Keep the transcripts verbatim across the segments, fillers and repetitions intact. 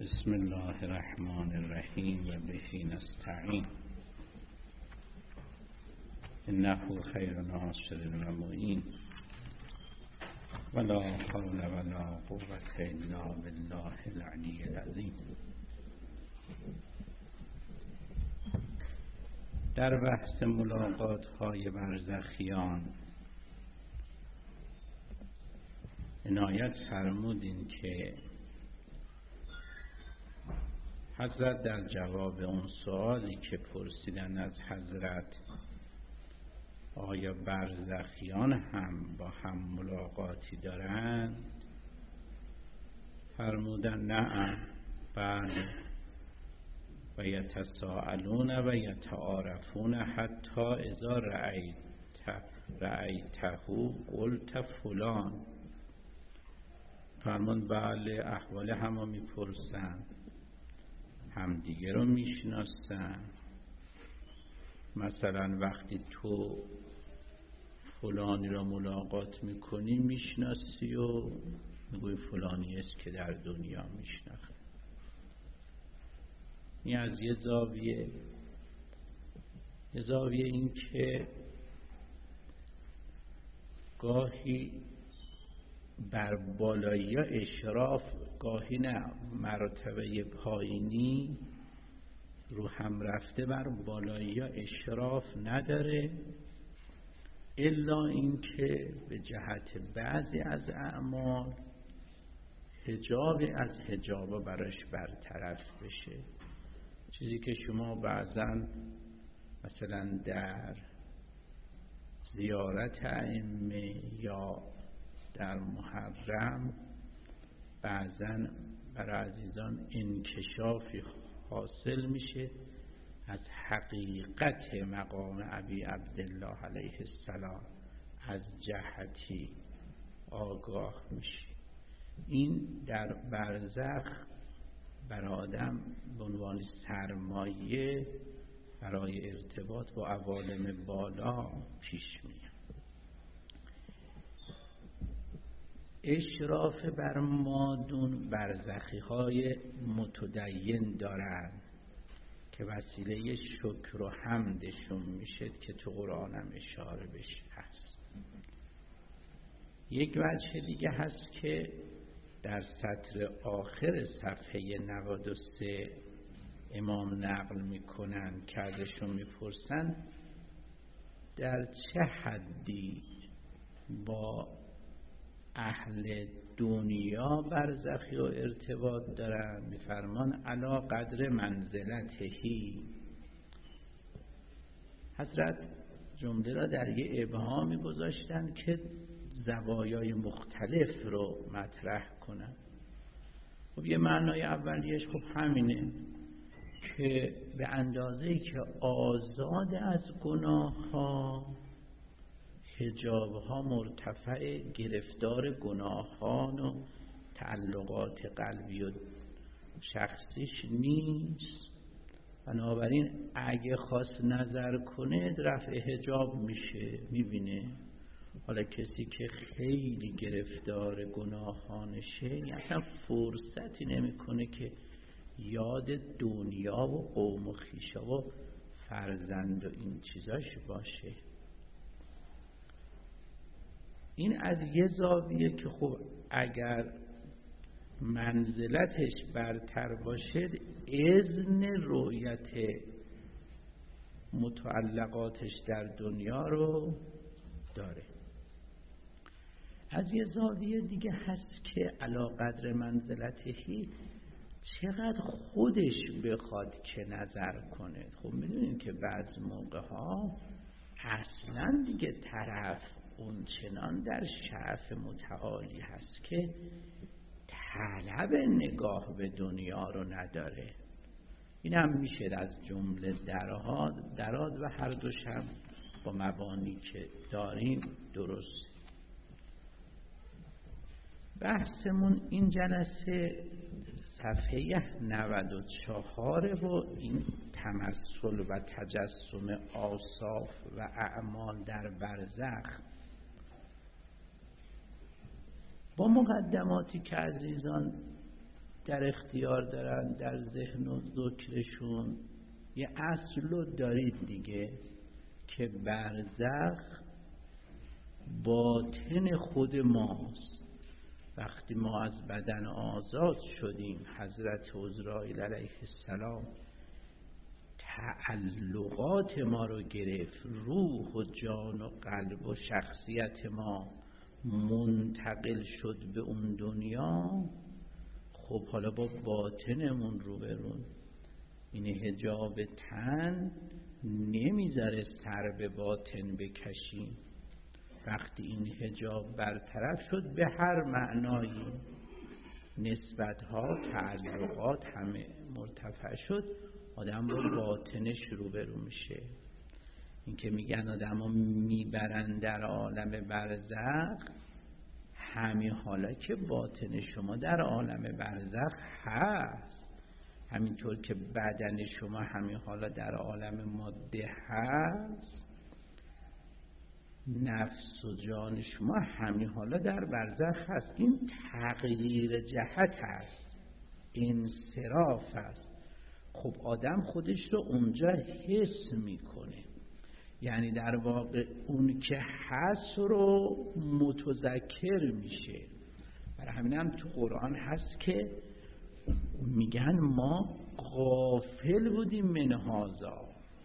بسم الله الرحمن الرحیم و به نستعین انه خیر ناصر و معین ولا حول ولا قوة الا بالله العلی العظیم. در بحث ملاقات های برزخیان عنایت فرمودین که حضرت در جواب اون سوالی که پرسیدن از حضرت آیا برزخیان هم با هم ملاقاتی دارند فرمودن نعم بله و یتساءلون و یتعارفون حتی اذا رأیت رأیته قلت فلان. فرمون بله احوال همو میپرسن، همدیگه رو میشناسن. مثلا وقتی تو فلانی رو ملاقات میکنی میشناسی و میگوی فلانی است که در دنیا میشناخه. این از یه زاویه یه زاویه این که گاهی بر بالایی اشراف، گاهی نه مرتبه پایینی رو هم رفته بر بالایی اشراف نداره، الا اینکه به جهت بعضی از اعمال حجاب از حجابا براش برطرف بشه. چیزی که شما بعضا مثلا در زیارت ائمه یا در محرم بعضا برای عزیزان انکشافی حاصل میشه، از حقیقت مقام ابی عبدالله علیه السلام از جهتی آگاه میشه. این در برزخ بر آدم به عنوان سرمایه برای ارتباط با عوالم بالا پیش میاد. اشراف بر مادون برزخی های متدین دارن که وسیله شکر و حمدشون میشه که تو قرآن هم اشاره بشه هست. یک وجه دیگه هست که در سطر آخر صفحه نود و سه امام نقل میکنن که ازشون میپرسن در چه حدی با اهل دنیا برزخی و ارتباط دارن. میفرمان علا قدر منزلتهی. حضرت جمله را در یه ابهامی گذاشتن که زوایای مختلف رو مطرح کنن. خب یه معنای اولیش خب همینه که به اندازه‌ای که آزاد از گناه ها، حجاب ها مرتفع، گرفتار گناهان و تعلقات قلبی و شخصیش نیست، بنابراین اگه خواست نظر کنه رفع حجاب میشه، میبینه. حالا کسی که خیلی گرفتار گناهانشه اصلا فرصتی نمیکنه که یاد دنیا و قوم و خویشا و فرزند و این چیزاش باشه. این از یه زاویه که خب اگر منزلتش برتر باشد اذن رؤیت متعلقاتش در دنیا رو داره. از یه زاویه دیگه هست که علی قدر منزلتهی چقدر خودش بخواد که نظر کنه. خب میدونین که بعض موقع ها اصلا دیگه طرف اون چنان در شعف متعالی هست که طلب نگاه به دنیا رو نداره. این هم میشه از جمله دراد و هر دوش هم با مبانی که داریم درست. بحثمون این جلسه صفحه نود و چهار و این تمثل و تجسم اوصاف و اعمال در برزخ با مقدماتی که عزیزان در اختیار دارن در ذهن و ذکرشون. یه اصل رو دارید دیگه که برزخ باطن خود ماست. وقتی ما از بدن آزاد شدیم، حضرت عزرائیل علیه السلام تعلقات ما رو گرفت، روح و جان و قلب و شخصیت ما منتقل شد به اون دنیا. خب حالا با باطنمون رو برون. این حجاب تن نمیذاره سر به باطن بکشیم. وقتی این حجاب برطرف شد به هر معنایی، نسبت‌ها، تعلقات همه مرتفع شد، آدم با باطنش روبرو میشه. این که میگن آدم ها میبرن در عالم برزخ، همین حالا که باطن شما در عالم برزخ هست، همینطور که بدن شما همین حالا در عالم ماده هست، نفس و جان شما همین حالا در برزخ هست. این تغییر جهت هست، انصراف هست. خب آدم خودش رو اونجا حس میکنه، یعنی در واقع اون که هست رو متذکر میشه. برای همین هم تو قرآن هست که میگن ما غافل بودیم من هذا.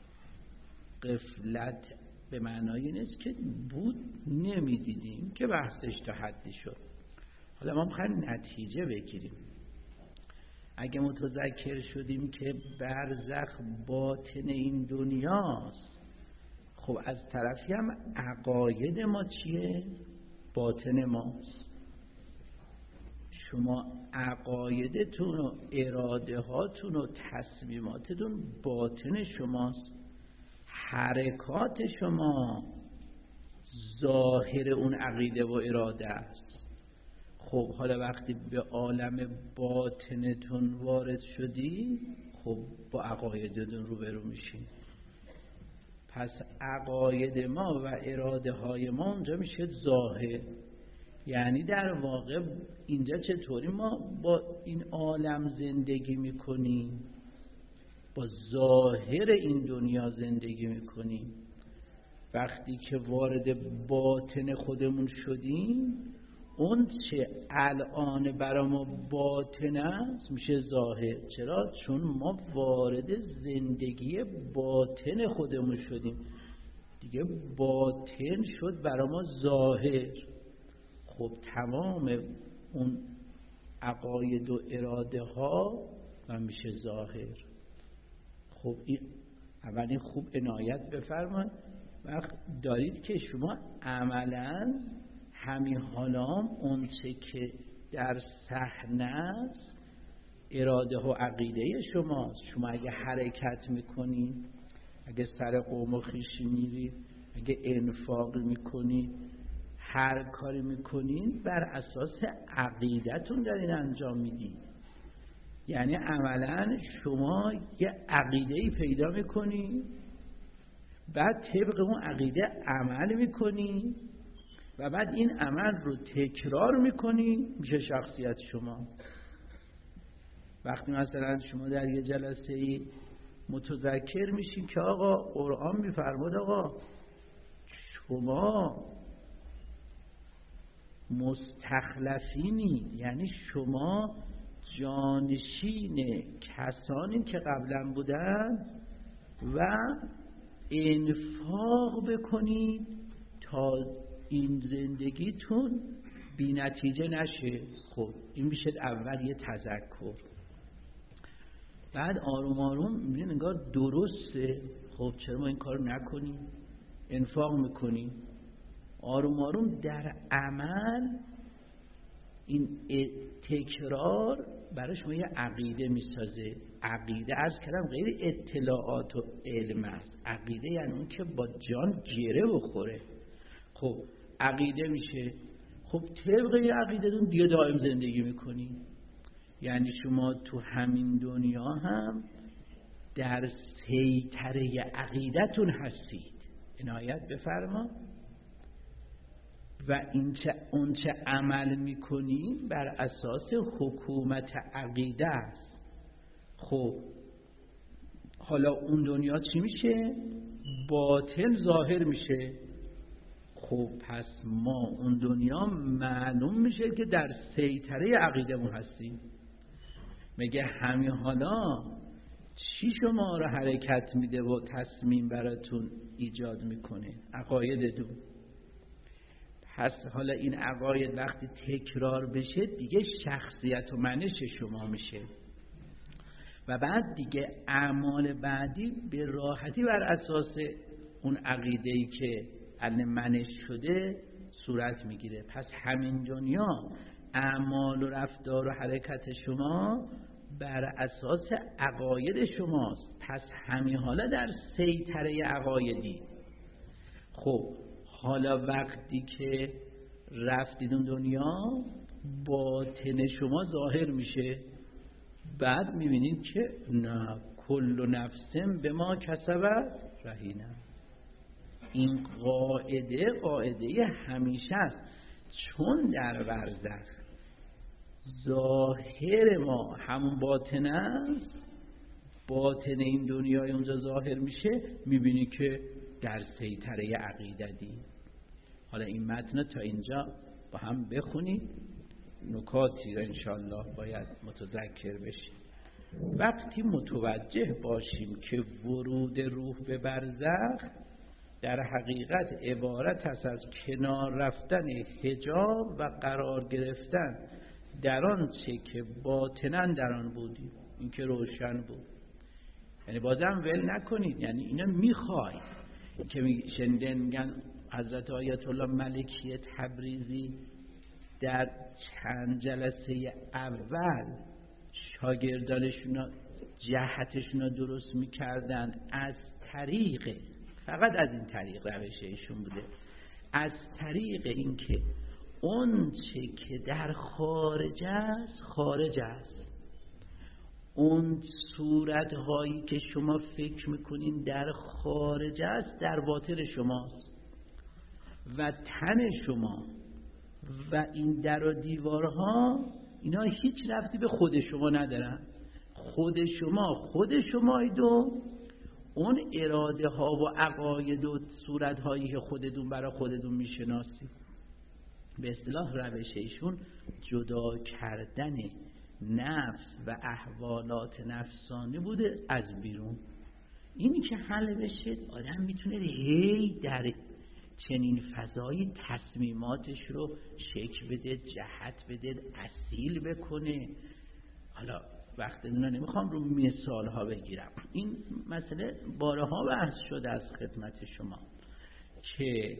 غفلت به معنای نیست که بود نمیدیدیم که بحثش تا حدی شد. حالا ما میخوایم نتیجه بگیریم. اگه متذکر شدیم که برزخ باطن این دنیاست، خب از طرفی هم عقاید ما چیه؟ باطن ماست. شما عقایدتون و اراده هاتون و تصمیماتتون باطن شماست. حرکات شما ظاهر اون عقیده و اراده است. خب حالا وقتی به عالم باطنتون وارد شدی، خب با عقایدتون روبرو میشین. پس عقاید ما و اراده های ما اونجا میشه ظاهر. یعنی در واقع اینجا چطوری ما با این عالم زندگی میکنیم؟ با ظاهر این دنیا زندگی میکنیم. وقتی که وارد باطن خودمون شدیم، اون چه الان برای ما باطن است میشه ظاهر. چرا؟ چون ما وارد زندگی باطن خودمون شدیم دیگه. باطن شد برای ما ظاهر. خب تمام اون عقاید و اراده ها و میشه ظاهر. خب این اولی خوب عنایت بفرمایید. وقت دارید که شما عملاً همین حالام اون چه که در صحنه است اراده و عقیده شماست. شما اگه حرکت میکنید، اگه سر قوم و خویشی میرید، اگه انفاق میکنید، هر کاری میکنید بر اساس عقیدتون دارین انجام میدید. یعنی عملا شما یه عقیده‌ای پیدا میکنید، بعد طبق اون عقیده عمل میکنید و بعد این عمل رو تکرار میکنید، میشه شخصیت شما. وقتی مثلا شما در یه جلسه متذکر میشین که آقا قرآن میفرماد آقا شما مستخلفینید، یعنی شما جانشین کسانی که قبلا بودن و انفاق بکنید تا این زندگیتون بی نتیجه نشه. خب این میشه اول یه تذکر. بعد آروم آروم میبینید انگار درسته. خب چرا ما این کار نکنیم؟ انفاق میکنیم. آروم آروم در عمل این تکرار برای شما یه عقیده میسازه. عقیده از کلام غیر اطلاعات و علم است. عقیده یعنی اون که با جان گره بخوره. خب عقیده میشه. خب طبق یه عقیدتون دیگه دائم زندگی میکنی. یعنی شما تو همین دنیا هم در سیطره عقیدتون هستید. عنایت بفرما. و این چه اون چه عمل میکنی بر اساس حکومت عقیده است. خب حالا اون دنیا چی میشه؟ باطن ظاهر میشه. خب پس ما اون دنیا معلوم میشه که در سیطره عقیدمون هستیم. میگه همین حالا چی شما رو حرکت میده و تصمیم براتون ایجاد میکنه؟ عقایدتون. پس حالا این عقاید وقتی تکرار بشه دیگه شخصیت و منش شما میشه و بعد دیگه اعمال بعدی به راحتی بر اساس اون عقیده‌ای که الان منش شده صورت میگیره. پس همین دنیا اعمال و رفتار و حرکت شما بر اساس عقاید شماست. پس همین حالا در سیطره عقایدی. خب حالا وقتی که رفتید اون دنیا باطن شما ظاهر میشه، بعد میبینید که نه کل نفسم به ما کسبت رهینه. این قاعده قاعده همیشه است، چون در برزخ ظاهر ما همون باطن است، باطن این دنیای اونجا ظاهر میشه، میبینی که در سیطره عقیدتی. حالا این متن تا اینجا با هم بخونید، نکاتی را انشاءالله باید متذکر بشیم. وقتی متوجه باشیم که ورود روح به برزخ در حقیقت عبارت است از کنار رفتن حجاب و قرار گرفتن در آن چه که باطناً در آن بودیم، این که روشن بود. یعنی بازم ول نکنید، یعنی اینا میخواید که شنیدن میگن حضرت آیت الله ملکی تبریزی در چند جلسه اول شاگردانشون جهتشون درست میکردن از طریق، فقط از این طریق روش ایشون بوده، از طریق اینکه اون چه که در خارج است خارج است، اون صورت هایی که شما فکر میکنین در خارج است در باطن شماست و تن شما و این در و دیوارها اینا هیچ ربطی به خود شما ندارن. خود شما خود شماید و اون اراده ها و عقاید و صورت هایی که خودتون برای خودتون میشناسید. به اصطلاح روش ایشون جدا کردن نفس و احوالات نفسانی بوده از بیرون. اینی که حل بشه آدم میتونه هی در چنین فضایی تصمیماتش رو شکل بده، جهت بده، اصیل بکنه. حالا وقت اینا نمیخوام رو مثال ها بگیرم، این مسئله بارها بحث شده از خدمت شما که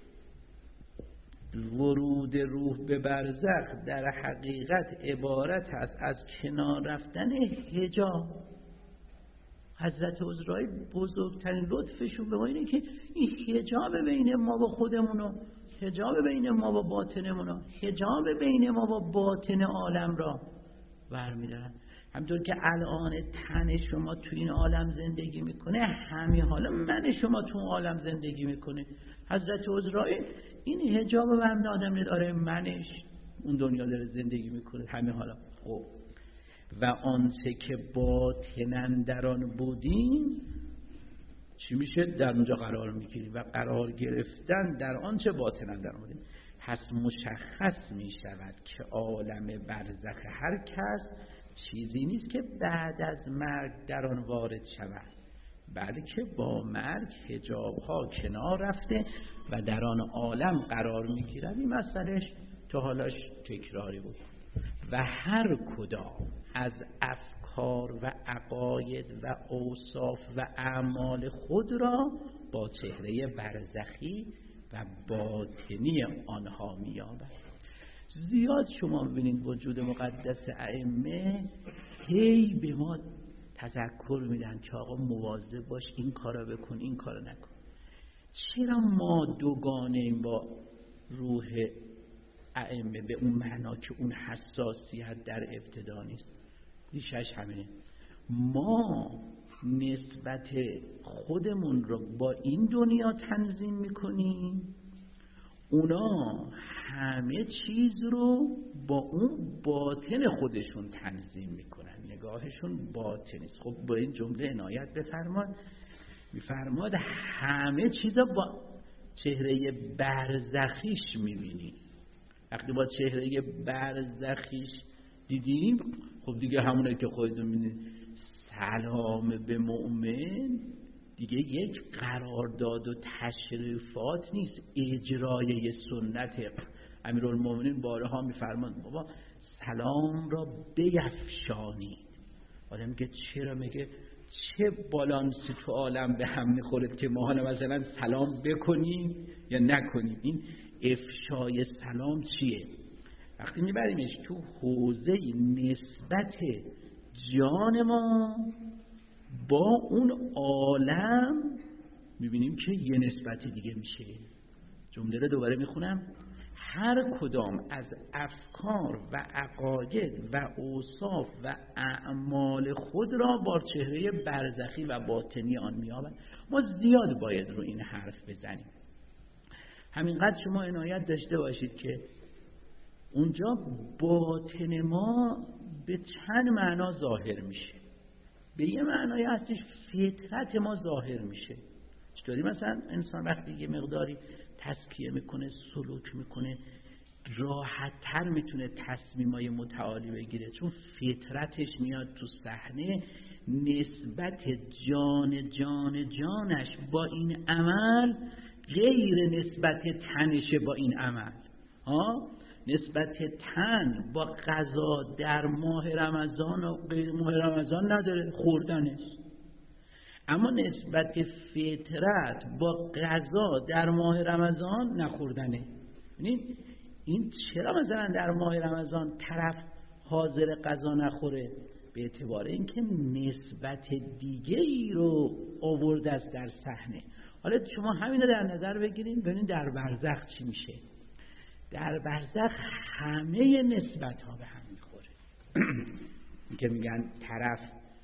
ورود روح به برزخ در حقیقت عبارت است از کنار رفتن حجاب. حضرت عزرائیل بزرگترین لطفشون به ما اینه که این حجاب بین ما و خودمونو، حجاب بین ما و باطنمونو، حجاب بین ما و باطن عالم را برمی‌دارن. همونطور که الان تن شما تو این عالم زندگی میکنه، همین حالا من شما تو اون عالم زندگی میکنه. حضرت عزرائیل این حجاب و هم آدم نداره، منش اون دنیا داره زندگی میکنه همین حالا. خب و آنچه که باطناً در آن بودیم چی میشه؟ در اونجا قرار میگیریم و قرار گرفتن در آنچه باطناً در آن بودیم. پس مشخص میشود که عالم برزخ هر کس چیزی نیست که بعد از مرگ در آن وارد شود، بلکه با مرگ حجاب‌ها کنار رفته و در آن عالم قرار میگیرد. این مسئلهش تا حالاش تکراری بود و هر کدام از افکار و عقاید و اوصاف و اعمال خود را با چهره برزخی و باطنی آنها می‌یابد. زیاد شما ببینید وجود مقدس ائمه هی به ما تذکر میدن که آقا مواظب باش، این کارا بکن، این کارا نکن. چرا ما دوگانه ایم با روح ائمه به اون معنا که اون حساسیت در ابتدا نیست؟ ریشش همینه. ما نسبت خودمون رو با این دنیا تنظیم میکنیم، اونا همه چیز رو با اون باطن خودشون تنظیم میکنن، نگاهشون باطنی است. خب با این جمله عنایت بفرماد، میفرماد همه چیزا با چهره برزخیش میبینی. وقتی با چهره برزخیش دیدیم، خب دیگه همونه که خودتون میدونید، سلام به مؤمن دیگه یک قرارداد و تشریفات نیست، اجرای سنت. امیرالمومنین بارها میفرمان بابا سلام را بیفشانی. آدم میگه چرا؟ میگه چه بالانسی تو عالم به هم میخوره که ما حالا مثلا سلام بکنیم یا نکنیم؟ این افشای سلام چیه؟ وقتی میبریمش تو حوزه نسبت جان ما با اون عالم، میبینیم که یه نسبت دیگه میشه. جمله رو دوباره میخونم: هر کدام از افکار و عقاید و اوصاف و اعمال خود را با چهره برزخی و باطنی آن می‌یابد. ما زیاد باید رو این حرف بزنیم. همینقدر شما عنایت داشته باشید که اونجا باطن ما به چند معنا ظاهر میشه. به یه معنای هستش فطرت ما ظاهر میشه. چطوری؟ مثلا انسان وقتی یه مقداری تزکیه میکنه، سلوک میکنه، راحت تر میتونه تصمیمای متعالی بگیره، چون فطرتش میاد تو صحنه. نسبت جان جان جانش با این عمل غیر نسبت تنشه با این عمل. ها؟ نسبت تن با غذا در ماه رمضان و غیر ماه رمضان نداره، خوردنش. اما نسبت فطرت با غذا در ماه رمضان نخوردنه. ببینید این چرا مثلا در ماه رمضان طرف حاضر غذا نخوره؟ به اعتبار اینکه نسبت دیگه ای رو آورده است در صحنه. حالا شما همین رو در نظر بگیرید، ببینید در برزخ چی میشه. در برزخ همه نسبت ها به هم میخوره. که میگن طرف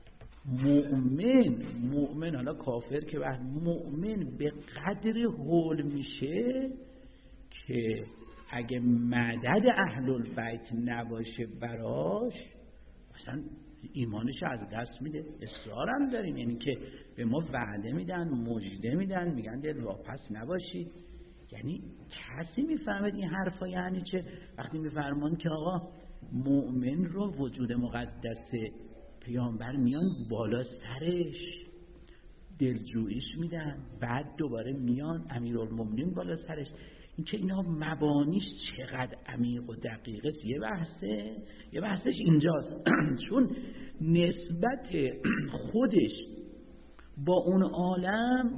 مؤمن مؤمن حالا کافر که بعد مؤمن به قدر هول میشه که اگه مدد اهل البیت نباشه براش، مثلا ایمانش از دست میده. اصرار هم داریم، یعنی که به ما وعده میدن، مژده میدن، میگن دل واپس نباشید. یعنی کسی میفهمد این حرفا یعنی چه؟ وقتی میفرمان که آقا مؤمن رو وجود مقدس پیامبر میان بالا سرش دلجوییش میدن، بعد دوباره میان امیرالمومنین بالا سرش. این که اینا مبانیش چقدر عمیق و دقیقه، یه بحثه یه بحثش اینجاست. چون نسبت خودش با اون عالم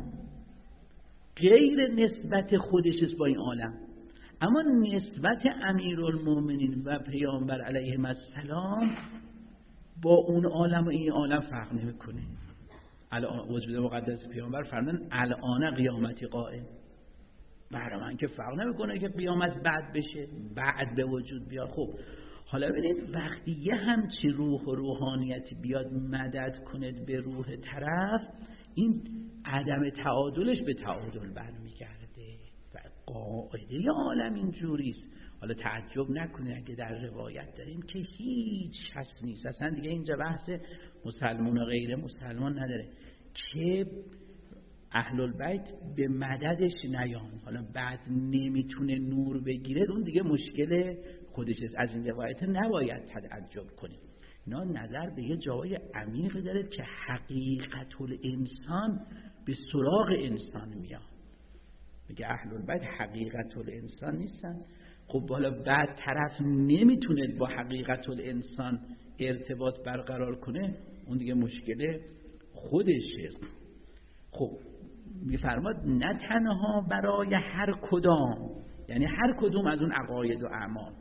غیر نسبت خودش است با این عالم. اما نسبت امیرالمومنین و پیامبر علیه السلام با اون عالم و این عالم فرق نمیکنه. الان وجود مقدس پیامبر فرمودن الان قیامتی قائم. برای من که فرق نمیکنه که قیامت بعد بشه، بعد به وجود بیاد. خب حالا ببینید وقتی یه همچی روح و روحانیتی بیاد مدد کند به روح طرف، این عدم تعادلش به تعادل برمیگرده و قاعده عالم اینجوریست. حالا تعجب نکنید اگه در روایت داریم که هیچ شک نیست، اصلا دیگه اینجا بحث مسلمان و غیر مسلمان نداره، که اهل البیت به مددش نیان. حالا بعد نمیتونه نور بگیره، اون دیگه مشکل خودش است. از این روایت نباید تعجب کنیم. اینا نظر به یه جای عمیق داره که حقیقت الانسان به سراغ انسان میاد. میگه اهل البیت حقیقت الانسان نیستن. خب حالا بعد طرف نمیتونه با حقیقت الانسان ارتباط برقرار کنه، اون دیگه مشکل خودشه. خب میفرماد نه تنها برای هر کدام، یعنی هر کدوم از اون عقاید و اعمال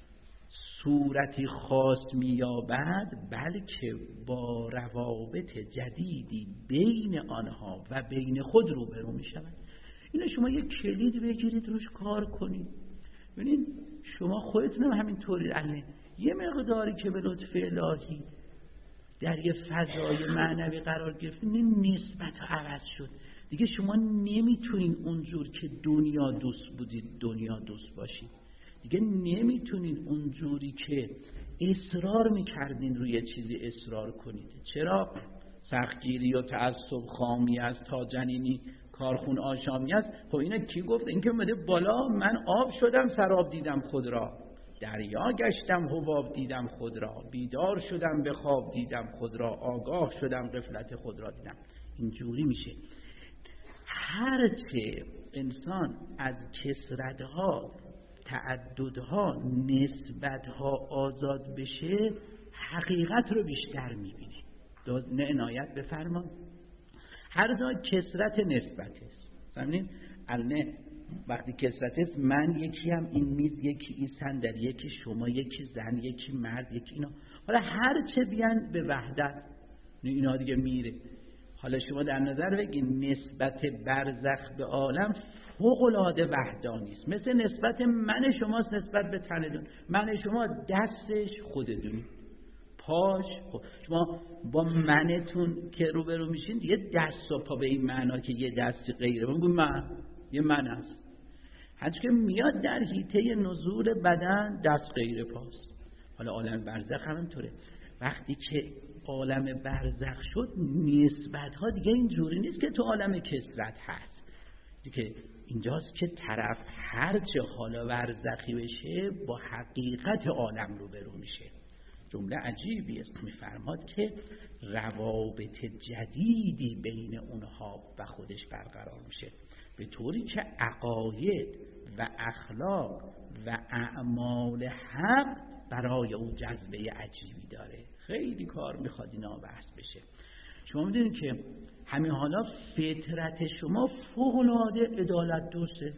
صورتی خاص میابد، بلکه با روابط جدیدی بین آنها و بین خود روبرو میشود. اینو شما یک کلید بگیرید روش کار کنید. ببینید شما خودتون هم همینطوری الان یه مقداری که به لطف الهی در یه فضای معنوی قرار گرفتید، نسبت عوض شد. دیگه شما نمیتونین اونجور که دنیا دوست بودید دنیا دوست باشید. دیگه نمیتونین اونجوری که اصرار میکردین روی چیزی اصرار کنید. چرا؟ سختگیری و تعصب خامی است تا جنینی کارخون آشامی است. خب اینا کی گفت؟ این که اومده بالا من آب شدم سراب دیدم خود را، دریا گشتم حباب دیدم خود را، بیدار شدم به خواب دیدم خود را، آگاه شدم غفلت خود را دیدم. اینجوری میشه. هرچه انسان از کثرتها، تعددها، نسبتها آزاد بشه حقیقت رو بیشتر میبینه. نه عنایت بفرما. هر جا کثرت نسبت است. فهمیدین؟ الان وقتی کثرت است، من یکی هم این میز، یکی این صندل، یکی شما، یکی زن، یکی مرد، یکی اینا. حالا هر چه بیان به وحدت اینا دیگه میره. حالا شما در نظر بگین نسبت برزخ به عالم فوق العاده وحدانی است. مثل نسبت من شماست نسبت به تنتون. من شما دستش خودتونی، پاش خب. شما با منتون که روبرو میشین دیگه دست و پا به این معنا که یه دستی غیره، من گویم من یه من هست. هرچی که میاد در حیطه نزول بدن دست غیره پاست. حالا عالم برزخ هم اینطوره. وقتی که عالم برزخ شد نسبت ها دیگه اینجوری نیست که تو عالم کثرت هست دیگه. اینجاست که طرف هرچه حالا برزخی بشه با حقیقت عالم روبرو میشه. جمله عجیبی است، میفرماد که روابط جدیدی بین اونها و خودش برقرار میشه، به طوری که عقاید و اخلاق و اعمال حق برای او جذبه عجیبی داره. خیلی کار میخواد اینا بحث بشه. شما میدونید که همین حالا فطرت شما فوق العاده عدالت دوسته،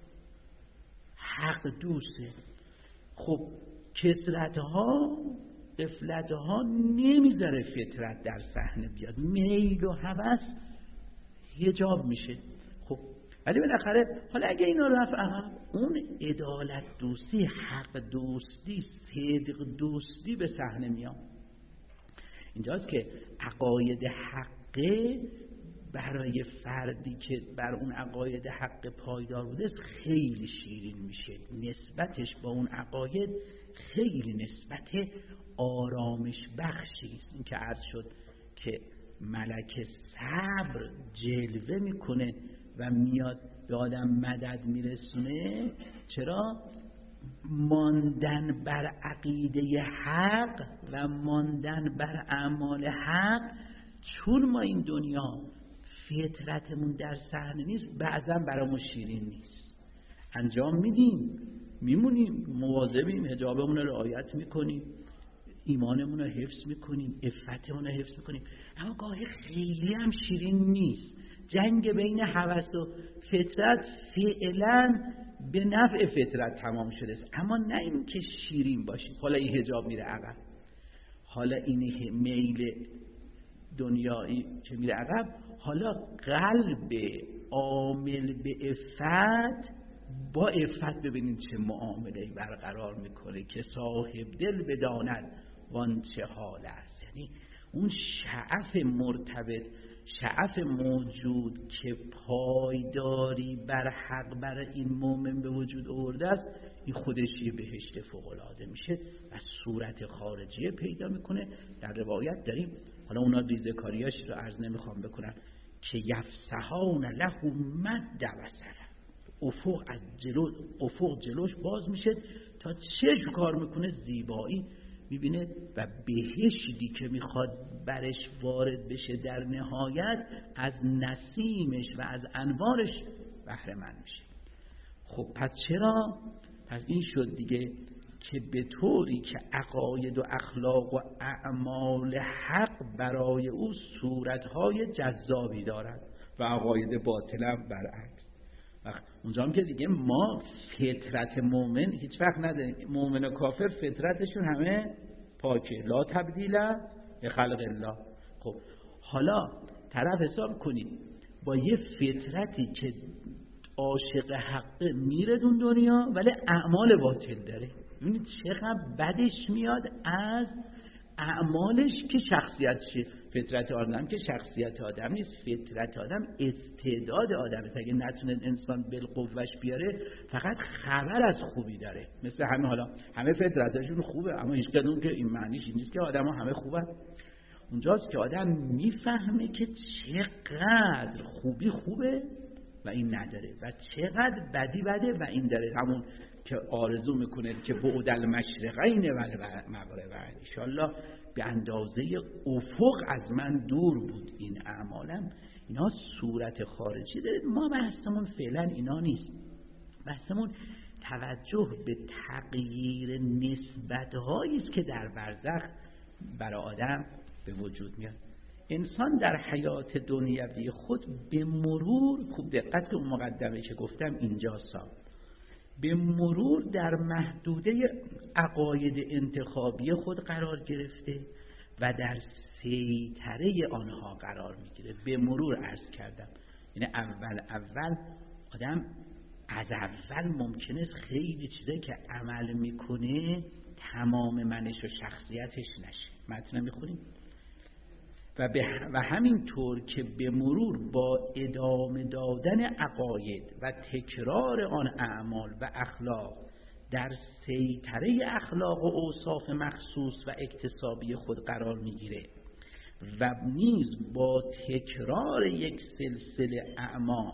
حق دوسته. خب کثرتها، غفلتها نمیذاره فطرت در صحنه بیاد، میل و هوس حجاب میشه. خب ولی بالاخره حالا اگه اینا رفت عقب، اون عدالت دوستی، حق دوستی، صدق دوستی به صحنه میاد. اینجاست که عقاید حقه برای فردی که بر اون عقاید حق پایدار بوده خیلی شیرین میشه. نسبتش با اون عقاید خیلی نسبت آرامش بخشی است. این که عرض شد که ملک صبر جلوه میکنه و میاد به آدم مدد میرسونه. چرا؟ ماندن بر عقیده حق و ماندن بر اعمال حق. چون ما این دنیا فطرتمون در صحنه نیست، بعضا برامون شیرین نیست. انجام میدیم، میمونیم، مواظبیم، حجابمون رو رعایت میکنیم، ایمانمون رو حفظ میکنیم، عفتمون رو حفظ میکنیم، اما گاهی خیلی هم شیرین نیست. جنگ بین هوس و فطرت فعلا به نفع فطرت تمام شده است، اما نه این که شیرین باشید. حالا این حجاب میره عقب، حالا این میل دنیایی که میره عقب، حالا قلب عامل به عفت با عفت ببینید چه معامله‌ای برقرار میکنه که صاحب دل بداند وان چه حال است. یعنی اون شعف مرتبط، شعف موجود که پایداری بر حق برای این مومن به وجود آورده است، این خودش یه بهشت فوق‌العاده میشه و صورت خارجی پیدا میکنه. در روایت داریم، حالا اونا ریزه‌کاریاش رو عرض نمیخوام بکنم، که یفسحان له مد بصره، افق از جلو افق جلوش باز میشه تا چشم کار میکنه زیبایی میبینه و بهشتی که میخواد برش وارد بشه در نهایت از نسیمش و از انوارش بهره مند میشه. خب پس چرا؟ پس این شد دیگه که به طوری که عقاید و اخلاق و اعمال حق برای او صورتهای جذابی دارد و عقاید باطل هم برعکس. اونجا هم که دیگه ما فطرت مومن هیچ وقت نداریم. مومن و کافر فطرتشون همه پاکه، لا تبدیل به خلق الله. خب حالا طرف حساب کنید با یه فطرتی که عاشق حق میره دون دنیا ولی اعمال باطل داره. ببینید چقدر بدش میاد از اعمالش که شخصیتشه. فطرت آدم که شخصیت آدم نیست، فطرت آدم استعداد آدمه. اگه نتونه انسان بالقوهش بیاره فقط خبر از خوبی داره. مثل همه، حالا همه فطرتشون خوبه اما هیچ کدوم که این معنیش این نیست که آدم ها همه خوبه. اونجاست که آدم میفهمه که چقدر خوبی خوبه و این نداره و چقدر بدی بده و این داره. همون که آرزو میکنه که بعد المشرقین و المغرب، انشالله به اندازه افق از من دور بود این اعمالم. اینا صورت خارجی داره. ما بحثمون فعلا اینا نیست. بحثمون توجه به تغییر نسبت‌هایی است که در برزخ برای آدم به وجود میاد. انسان در حیات دنیوی خود به مرور، خوب دقت که اون مقدمه که گفتم اینجا سا به مرور در محدوده عقاید انتخابی خود قرار گرفته و در سیطره آنها قرار میگیره. به مرور عرض کردم، یعنی اول اول آدم از اول ممکنه خیلی چیزایی که عمل میکنه تمام منش و شخصیتش نشه. متن میخونیم و, و همینطور که به مرور با ادامه دادن عقاید و تکرار آن اعمال و اخلاق در سیطره اخلاق و اوصاف مخصوص و اکتسابی خود قرار میگیره و نیز با تکرار یک سلسله اعمال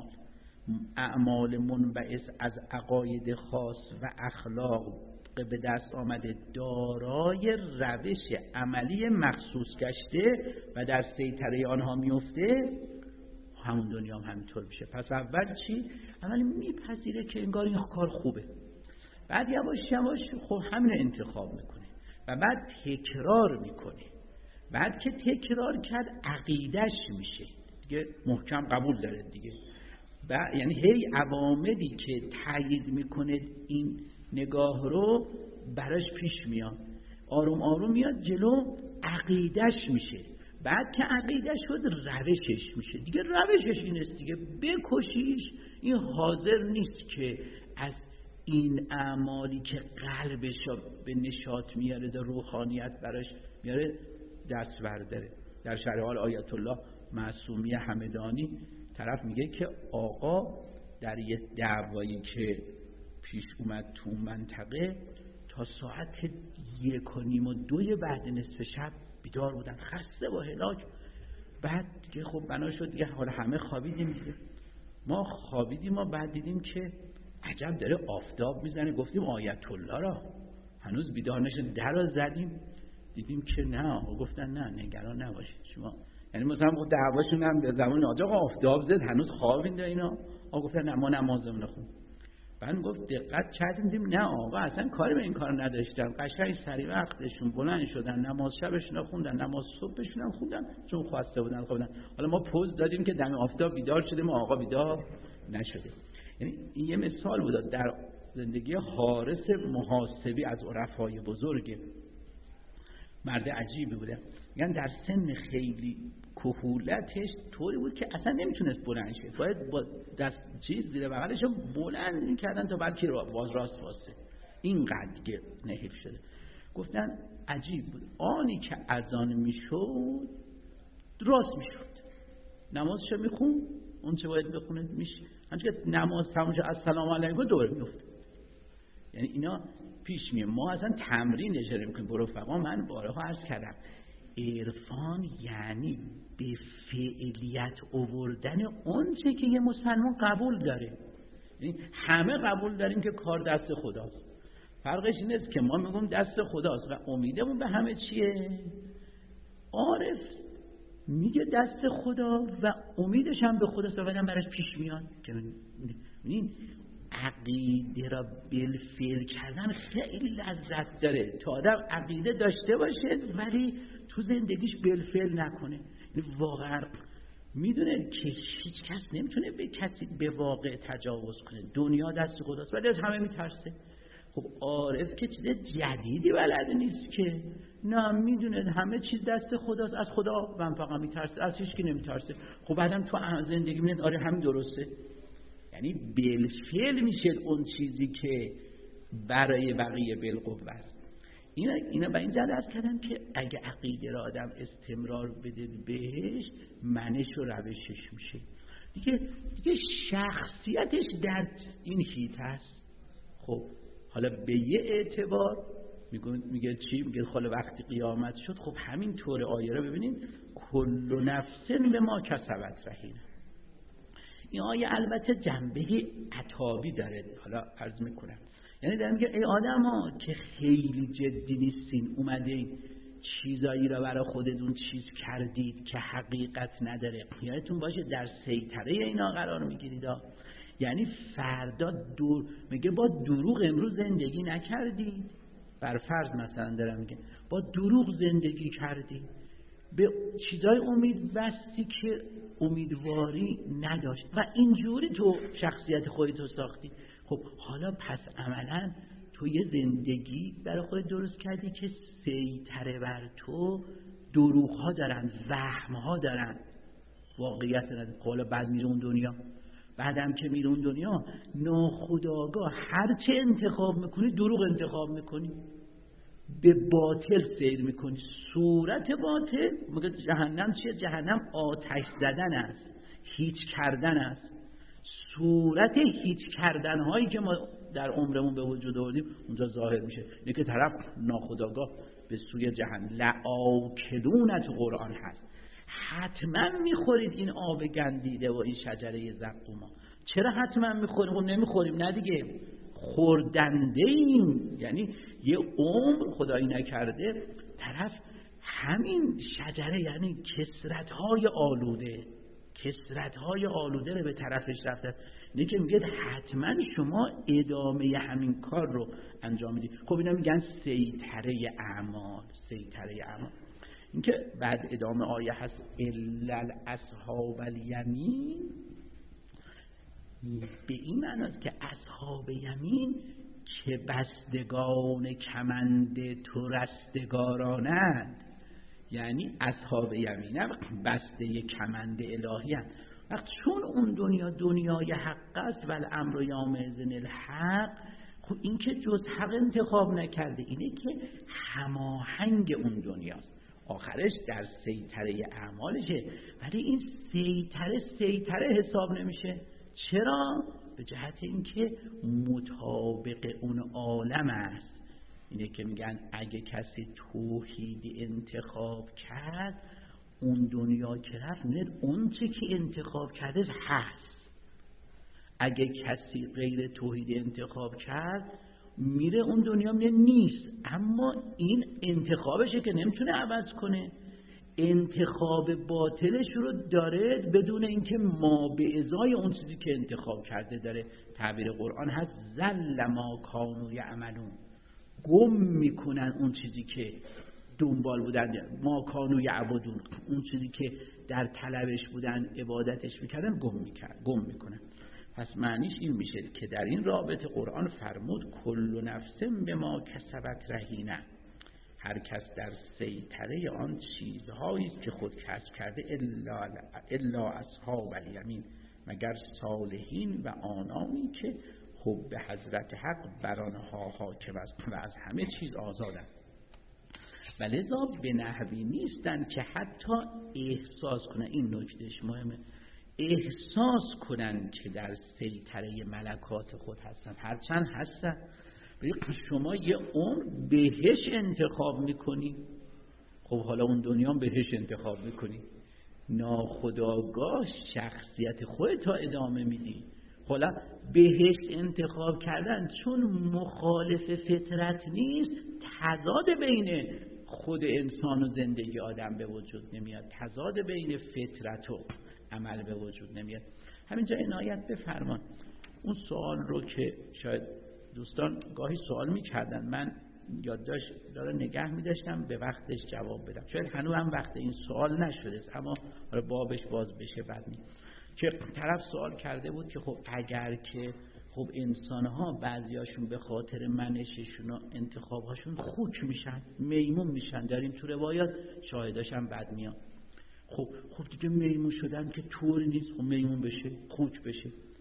اعمال منبعث از عقاید خاص و اخلاق به دست آمده دارای روش عملی مخصوص گشته و در سیطره آنها میفته، همون دنیا هم همینطور میشه. پس اول چی؟ اول میپذیره که انگار این کار خوبه، بعد یواش یواش خب همین انتخاب میکنه و بعد تکرار میکنه. بعد که تکرار کرد عقیدش میشه دیگه، محکم قبول داره دیگه. و یعنی هی عواملی که تایید میکنه این نگاه رو براش پیش میاد، آروم آروم میاد جلو، عقیدش میشه. بعد که عقیدش شد روشش میشه دیگه. روشش این است دیگه، بکشیش. این حاضر نیست که از این اعمالی که قلبش به نشاط میاره، در روحانیت براش میاره، دست برداره. در شرح حال آیت الله معصومی همدانی طرف میگه که آقا در یه دعوایی که پیش اومد تو منطقه تا ساعت یک و نیم و دوی بعد نصف شب بیدار بودن، خسته و هلاک. بعد دیگه خب بنا شد دیگه، حالا همه خوابیدیم دیگه. ما خوابیدیم و بعد دیدیم که عجب داره آفتاب میزنه. گفتیم آیت الله را هنوز بیدار نشد. در رو زدیم دیدیم که نه. گفتن نه نگران نباشید شما، یعنی مثلا خود دعواشون هم به زمان آجا آفتاب زد هنوز خوابیده اینا. آقا گفتن نه ما نمازمون نخون. بعد گفت دقت کردیم دیدیم نه آقا اصلا کاری به این کار نداشتن، قشنگ سری وقتشون بلند شدن نماز شبشون خوندن، نماز صبحشون هم خوندن چون خواسته بودن خوابیدن. حالا ما پوز دادیم که دم آفتاب بیدار شدیم و آقا بیدار نشده. یعنی این یه مثال بود در زندگی حارث محاسبی از عرفای بزرگ، مرد عجیبی بوده. میگن در سن خیلی کهولتش طوری بود که اصلا نمیتونست بلند شه، باید با دست چیز زیر بغلش رو بلند میکردن تا بعد که باز راست واسه. اینقدر که نحیف شده. گفتن عجیب بود، آنی که اذان میشد راست میشد، نمازشو میخون اون چه باید بخونه میشه، همچنین که نماز تموم شد السلام علیکم دوباره میفته. یعنی اینا پیش میه. ما اصلا تمرین اجاره میکنیم. برو فقا من بارها عرض کردم عرفان یعنی به فعلیت آوردن اون چه که یه مسلمان قبول داره. یعنی همه قبول داریم که کار دست خداست، فرقش این است که ما میگم دست خداست و امیدمون به همه چیه. عارف میگه دست خدا و امیدش هم به خداست و بعدم براش پیش میاد. ببین عقیده را بالفعل کردن خیلی لذت داره. تا آدم عقیده داشته باشه ولی تو زندگیش بالفعل نکنه. یعنی واقعا میدونه که هیچ کس نمیتونه به کسی به واقع تجاوز کنه، دنیا دست خداست ولی از همه میترسه. خب عارف که چیز جدیدی بلد نیست که، نه میدونه همه چیز دست خداست، از خدا من فقط میترسه، از هیچ کی نمیترسه. خب بعدم تو زندگی میاد آره همین درسته. یعنی بالفعل میشه اون چیزی که برای بقیه بالقوه است. اینا اینا به این جهت عرض کردم که اگه عقیده را آدم استمرار بده بهش، منش و روشش میشه دیگه. دیگه شخصیتش در این هیت هست. خب حالا به یه اعتبار میگه چی؟ میگه خاله وقتی قیامت شد، خب همین طور آیه رو ببینید، کل نفس به ما کسبت رهینه. این آیه البته جنبه عتابی داره، حالا عرض میکنم، یعنی دارم میگه ای آدم ها که خیلی جدی نیستین، اومدین چیزایی را برای خودتون چیز کردید که حقیقت نداره، یادتون باشه در سیطره اینا قرار میگیرید. یعنی فردا دور میگه با دروغ امروز زندگی نکردید، بر فرض مثلا دارم میگه با دروغ زندگی کردید، به چیزای امید بستی که امیدواری نداشت و اینجوری تو شخصیت خودتو ساختی. خب حالا پس عملا تو یه زندگی برای خودت درست کردی که سیطره بر تو دروغ ها دارن، وهم ها دارن، واقعیت ندارن. حالا بعد میره اون دنیا، بعدم که میره اون دنیا ناخودآگاه هرچه انتخاب میکنی دروغ انتخاب میکنی، به باطل سیر میکنی. صورت باطل میگه جهنم چیه؟ جهنم آتش زدن است، هیچ کردن است. صورت هیچ کردن هایی که ما در عمرمون به وجود آوردیم اونجا ظاهر میشه. اینه که طرف ناخودآگاه به سوی جهنم لآکلون تو قرآن هست، حتما میخورید این آب گندیده و این شجره زقوما. چرا حتما میخوریم؟ خب نمیخوریم نه دیگه، خوردنده ایم. یعنی یه عمر خدایی نکرده طرف همین شجره، یعنی کثرت‌های آلوده کثرت‌های آلوده رو به طرفش رفته. اینه که میگه حتما شما ادامه همین کار رو انجام میدید. خب اینا میگن سیطره اعمال، سیطره اعمال. این که بعد ادامه آیه هست الا اصحاب الیمین، به این معناست که اصحاب یمین که بستگان کمند تو رستگارانند. یعنی اصحاب یمین هم بسته کمند الهی هم. وقت چون اون دنیا دنیای حق است و الامر یومئذ الحق، خب این که جز حق انتخاب نکرده، اینه که هماهنگ اون دنیاست، آخرش در سیطره اعمالشه. ولی این سیطره سیطره حساب نمیشه. چرا؟ به جهت اینکه مطابق اون عالم است. اینه که میگن اگه کسی توحید انتخاب کرد، اون دنیا که رفت میره اون چه که انتخاب کرده هست. اگه کسی غیر توحید انتخاب کرد، میره اون دنیا میره نیست. اما این انتخابشه که نمیتونه عوض کنه، انتخاب باطلش رو داره بدون اینکه ما به ازای اون چیزی که انتخاب کرده داره. تعبیر قرآن هست ذل ما کانوا یعملون، گم میکنن اون چیزی که دنبال بودن، ما کانوا یعبدون، اون چیزی که در طلبش بودن عبادتش میکردن گم میکردن، گم میکنن. پس معنیش این میشه که در این رابطه قرآن فرمود کل نفس به ما کسبت رهینه، هر کس در سیطره آن چیزهایی است که خود کسب کرده، الا الا اصحاب الیمین، مگر صالحین و آنانی که حب حضرت حق بر آنها حاکم است و از همه چیز آزادند. ولذا به نحوی نیستند که حتی احساس کنن، این نکتهش مهمه، احساس کنن که در سیطره ملکات خود هستن، هرچند هستن. شما یه عمر بهش انتخاب میکنی، خب حالا اون دنیا هم بهش انتخاب میکنی، ناخودآگاه شخصیت خودت تا ادامه میدی. حالا بهش انتخاب کردن چون مخالف فطرت نیست، تضاد بین خود انسان و زندگی آدم به وجود نمیاد، تضاد بین فطرت و عمل به وجود نمیاد. همینجا عنایت بفرمان اون سوال رو که شاید دوستان گاهی سوال میکردن، من یادداشت داره نگه میداشتم به وقتش جواب بدم. شاید هنوز هم وقت این سوال نشده، اما بابش باز بشه بعد می که طرف سوال کرده بود که خب اگر که خب انسان‌ها بعضیاشون به خاطر منششون و انتخابهاشون خوک میشن، میمون میشن، داریم تو روایات شاهداش هم بعد میاد. خب خب دیگه میمون شدن که طور نیست، خب میمون بشه، خوک بشه.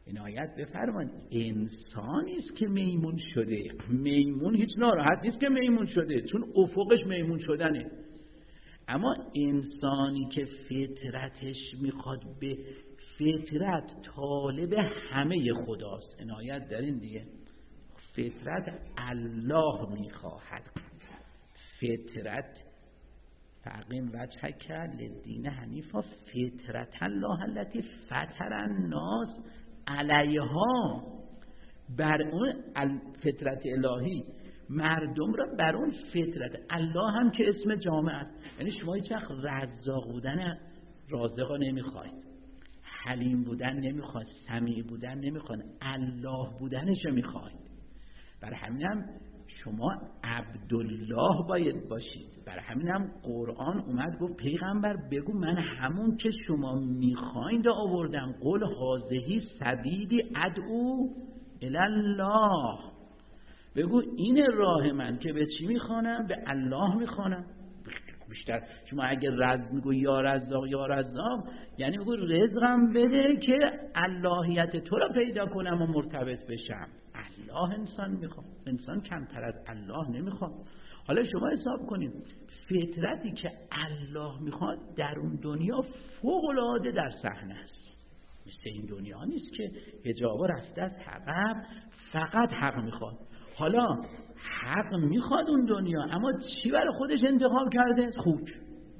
عنایت بفرمایید انسانی است که میمون شده. میمون هیچ ناراحت نیست که میمون شده، چون افقش میمون شدنه. اما انسانی که فطرتش میخواد، به فطرت طالب همه خداست. عنایت در این دیگه، فطرت الله میخواهد. فطرت فاقیم وجهک للدین حنیفا فطرت الله التي فطر الناس علیها. بر اون فطرت الهی مردم را بر اون فطرت الله هم که اسم جامع است. یعنی شما هیچ وقت رزاق بودن رازقا نمیخواید، حلیم بودن نمیخواید، سمیع بودن نمیخواید، الله بودنش میخواید. برای همین هم شما عبدالله باید باشید. برای همین هم قرآن اومد گفت پیغمبر بگو من همون که شما میخواید آوردم. قل هذه سبیلی ادعو الی الله. بگو این راه من که به چی میخوانم؟ به الله میخوانم. بیشتر شما اگر رزق میگو یا رزاق یا رزاق، یعنی بگو رزقم بده که اللهیت تو را پیدا کنم و مرتبط بشم. الله انسان میخواد، انسان کمتر از الله نمیخواد. حالا شما حساب کنید فطرتی که الله میخواد در اون دنیا فوق العاده در صحنه است. مثل این دنیا نیست که حجابا رفته از حق، فقط حق میخواد. حالا حق میخواد اون دنیا، اما چی برای خودش انتخاب کرده؟ خوک،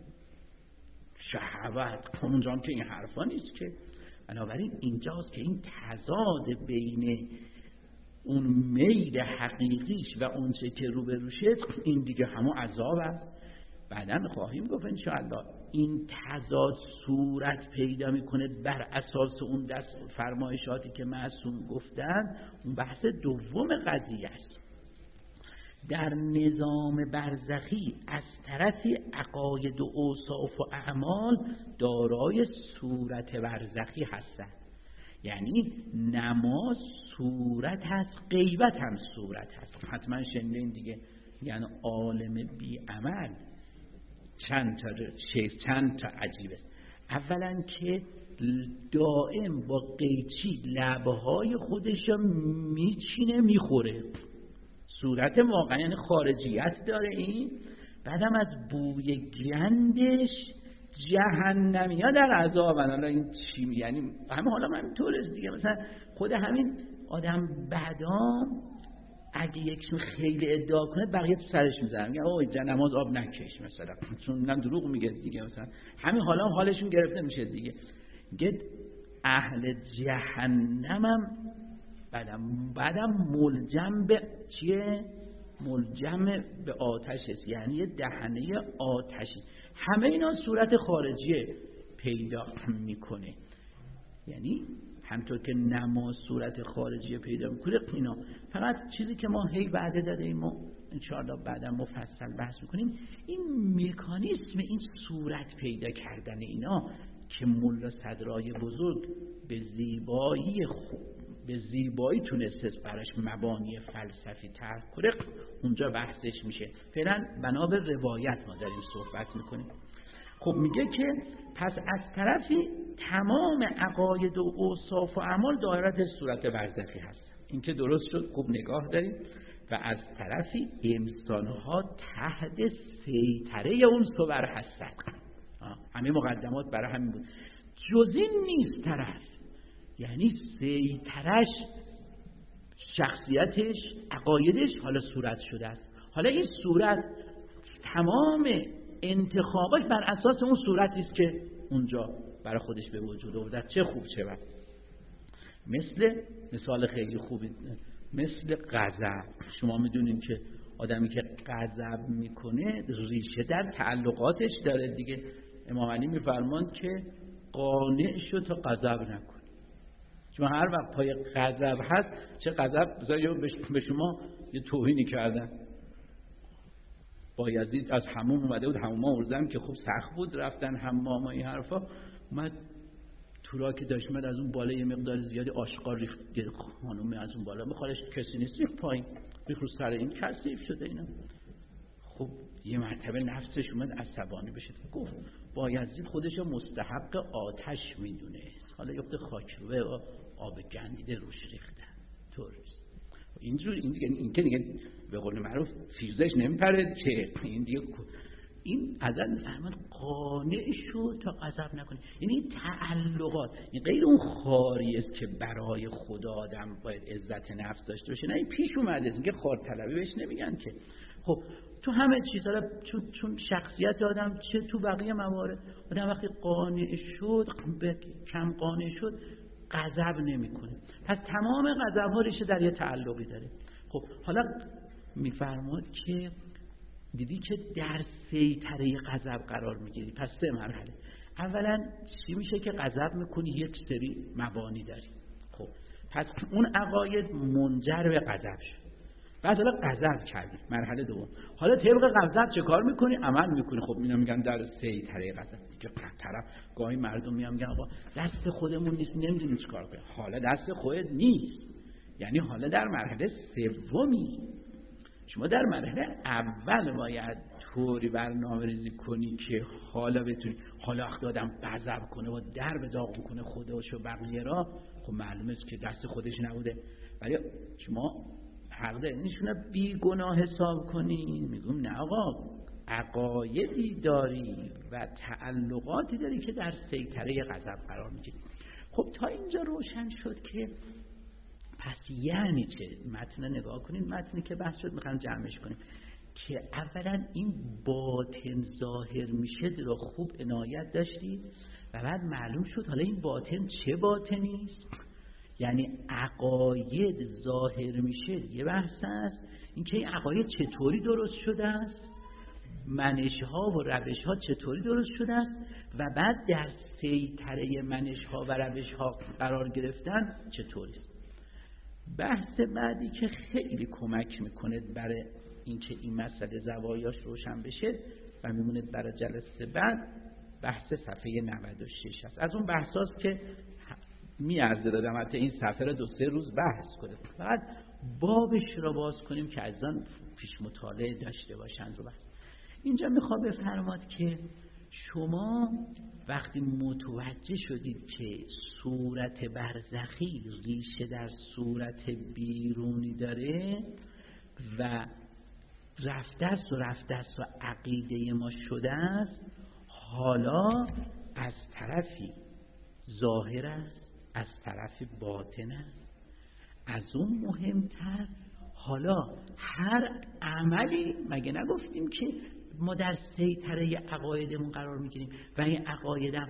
شهوت. اونجا که این حرفا نیست که. بنابراین اینجاست که این تضاد بین اون میل حقیقیش و اون چه که روبروشه، این دیگه همون عذاب است. بعداً خواهیم گفت انشاءالله این تضاد صورت پیدا میکنه بر اساس اون دست فرمایشاتی که معصوم گفتن. اون بحث دوم قضیه است. در نظام برزخی از طرفی عقاید و اوصاف و اعمال دارای صورت برزخی هستند. یعنی نماز صورت هست، غیبت هم صورت هست. حتما شنیدین دیگه. یعنی عالم بی عمل چند تا چیز چند تا عجیبه. اولا که دائم با قیچی لبهای خودش رو میچینه میخوره. صورت واقعا یعنی خارجیت داره این. بعدم از بوی گندش جهنمی ها در عذابن. حالا این چی می یعنی همه حالا من طورست دیگه. مثلا خود همین آدم بعدام اگه یکشون خیلی ادعا کنه بقیه تو سرش میزنن، میگن اوه جا نماز آب نکش مثلا، چون من دروغ میگه دیگه. مثلا همین حالا هم حالشون گرفته میشه دیگه. گه اهل جهنمم بعدم بعدم ملجم به چیه؟ ملجم به آتش، یعنی یه دهنه آتشی. همه اینا صورت خارجی پیدا میکنه. یعنی همطور که نماز صورت خارجی پیدا میکنه، اینا فقط چیزی که ما هی وعده داده ایم و انشاءالله بعدا مفصل بحث میکنیم، این مکانیسم این صورت پیدا کردن اینا که ملا صدرای بزرگ به زیبایی خوب به زیبایی تونست براش مبانی فلسفی طرح کنه، اونجا بحثش میشه. فعلا بنا به روایت ما داریم صحبت میکنیم. خب میگه که پس از طرفی تمام عقاید و اوصاف و اعمال دایره صورت برزخی هست. این که درست شد، خوب نگاه داریم. و از طرفی انسانها تحت سیطره اون صور هستند. همه مقدمات برای همین بود. جز این نیست طرف، یعنی سیطرش، شخصیتش، عقایدش حالا صورت شده است. حالا این صورت تمام انتخاباش بر اساس اون صورتی است که اونجا برای خودش به وجود آورده. چه خوب چه بد. مثل مثال خیلی خوبی مثل غضب. شما میدونین که آدمی که غضب میکنه ریشه در تعلقاتش داره دیگه. امام علی میفرماند که قانع شو تا غضب نکن. شما هر وقت پای غضب هست، چه غضب بذار به شما یه توهینی کردن. بایزید از حموم اومده بود، حموم ارزم که خوب سخت بود رفتن حمام و این حرفا، اومد تو را که داشت از اون بالا یه مقدار زیادی آشقار ریخت. خانومه از اون بالا بخوالش کسی نیست، ریخت پایین، ریخت رو سر این کثیف شده اینا. خب یه مرتبه نفسش اومد عصبانی بشه، گفت بایزید خودش مستحق آتش میدونه. حالا یخت خاک رو آب گندیده روش ریختن طور اینجور این دیگه این که دیگه به قول معروف فیزش نمیپره که این دیگه این ازل میفرماد قانع شو تا غضب نکنی. یعنی تعلقات این غیر اون خاری است که برای خدا آدم باید عزت نفس داشته باشه، نه این پیش اومده است، اینکه خار طلبی بهش نمیگن که. خب تو همه چیز حالا چون چون شخصیت آدم چه تو بقیه موارد آدم وقتی قانع شد به کم قانع شد غضب نمیکنه. پس تمام غضب ها ریشه در یه تعلقی داره. خب حالا میفرماد که دیدی که در سیطره غضب قرار میگیری. پس سه مرحله. اولا چی میشه که غضب میکنی؟ یک سری مبانی داری. خب پس اون عقاید منجر به غضب شد. بعد حالا غضب کردی، مرحله دوم. حالا طبق غضب چه کار میکنی؟ عمل میکنی. خب اینا میگن در سیطره غضب. دیگه طرف گاهی مردم میان میگن آقا دست خودمون نیست نمیدونیم چیکار کنیم. حالا دست خودت نیست، یعنی حالا در مرحله سومی. شما در مرحله اول باید طوری برنامه‌ریزی کنی که حالا بتونی، حالا وقتی آدم غضب کنه و در به داغ بکنه خودش و بقیه را، خب معلومه که دست خودش نبوده. ولی شما حق دارید نشونه بی گناه حساب کنین. میگم نه آقا، عقایدی داری و تعلقاتی داری که در سیطره غضب قرار میگیری. خب تا اینجا روشن شد که پس یعنی چه؟ متن نگاه کنید، متنی که بحث شد میخوام جمعش کنیم که اولا این باطن ظاهر میشه رو خوب عنایت داشتید و بعد معلوم شد حالا این باطن چه باطنی است. یعنی عقاید ظاهر میشه یه بحث است، این که این عقاید چطوری درست شده است، منش ها و روش ها چطوری درست شده است و بعد در سیطره منش ها و روش ها قرار گرفتن چطوری است. بحث بعدی که خیلی کمک میکنه برای اینکه این مسئله زوایاش روشن بشه و میمونه برای جلسه بعد، بحث صفحه نود و شش است. از اون بحثاست که میارزه دادم حتی این صفحه رو دو سه روز بحث کنه، فقط بابش رو باز کنیم که از آن پیش مطالعه داشته باشند. رو بحث اینجا میخواد بفرماد که شما وقتی متوجه شدید که صورت برزخی ریشه در صورت بیرونی داره و رفته است و رفته است و عقیده ما شده است، حالا از طرفی ظاهر است، از طرفی باطن است. از اون مهمتر حالا هر عملی، مگه نگفتیم که ما در سیطره عقایدمون قرار میگیریم و این عقایدم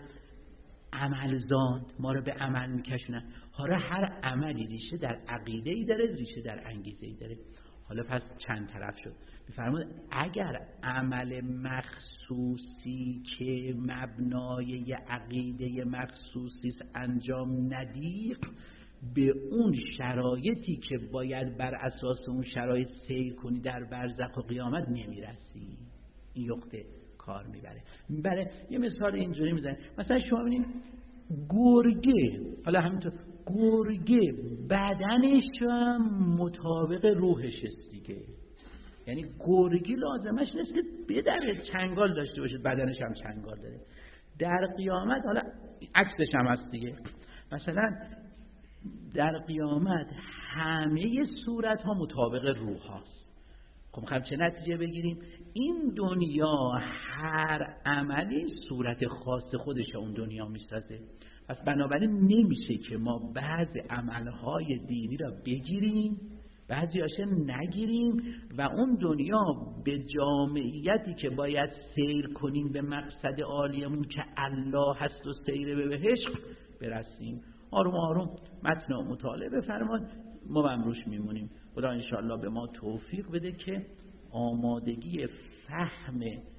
عملزاند ما رو به عمل میکشونن. حالا هر عملی ریشه در عقیده‌ای داره، ریشه در انگیزه‌ای داره. حالا پس چند طرف شد. می‌فرماید اگر عمل مخصوصی که مبنای عقیده مخصوصی است انجام ندی، به اون شرایطی که باید بر اساس اون شرایط سیر کنی در برزخ و قیامت نمیرسی. این یخته کار میبره. میبره یه مثال اینجوری میزنه، مثلا شما ببینید گرگه، حالا همینطور گرگه بدنش هم مطابق روحش است دیگه. یعنی گرگی لازمش نیست که بدره چنگال داشته باشه، بدنش هم چنگال داره. در قیامت حالا عکسش هم هست دیگه. مثلا در قیامت همه صورت ها مطابق روح هاست. خب میخوایم چه نتیجه بگیریم؟ این دنیا هر عملی صورت خاص خودش اون دنیا میسازه. پس بنابراین نمیشه که ما بعض عملهای دینی را بگیریم بعضی هاشه نگیریم و اون دنیا به جامعیتی که باید سیر کنیم به مقصد عالیمون که الله هست و سیر به بهشت برسیم. آروم آروم متن و مطالعه بفرماد، ما هم روش میمونیم. خدا انشاءالله به ما توفیق بده که آمادگی فهم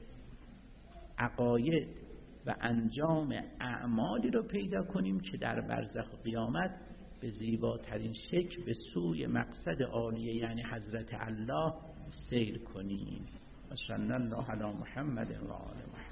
عقاید و انجام اعمالی رو پیدا کنیم که در برزخ و قیامت به زیباترین شکل به سوی مقصد عالیه یعنی حضرت الله سیر کنیم. صلی الله علی محمد و آل محمد.